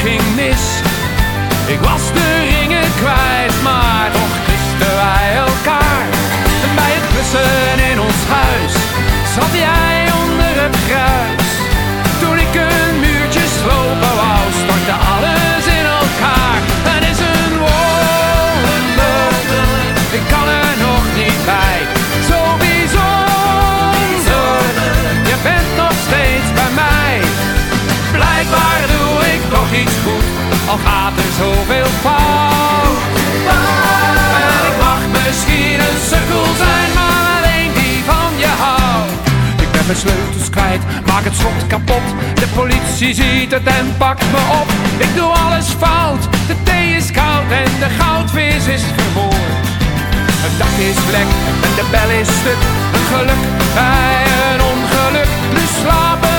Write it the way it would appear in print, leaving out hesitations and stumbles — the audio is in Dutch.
ging mis. Ik was de ringen kwijt, maar toch kusten wij elkaar. En bij het klussen in ons huis zat jij onder het gruis. Toen ik een muurtje slopen wou, stortte alles in elkaar. Het is een wonder, ik kan er nog niet bij. Zo bijzonder, je bent nog steeds bij mij. Blijkbaar doe ik toch iets goed, al gaat er zoveel fout. En ik mag misschien een sukkel zijn, maar alleen die van je houdt. Ik ben mijn sleutels kwijt, maak het slot kapot. De politie ziet het en pakt me op. Ik doe alles fout, de thee is koud en de goudvis is vermoord. Het dak is lek en de bel is stuk. Een geluk bij een ongeluk, nu slapen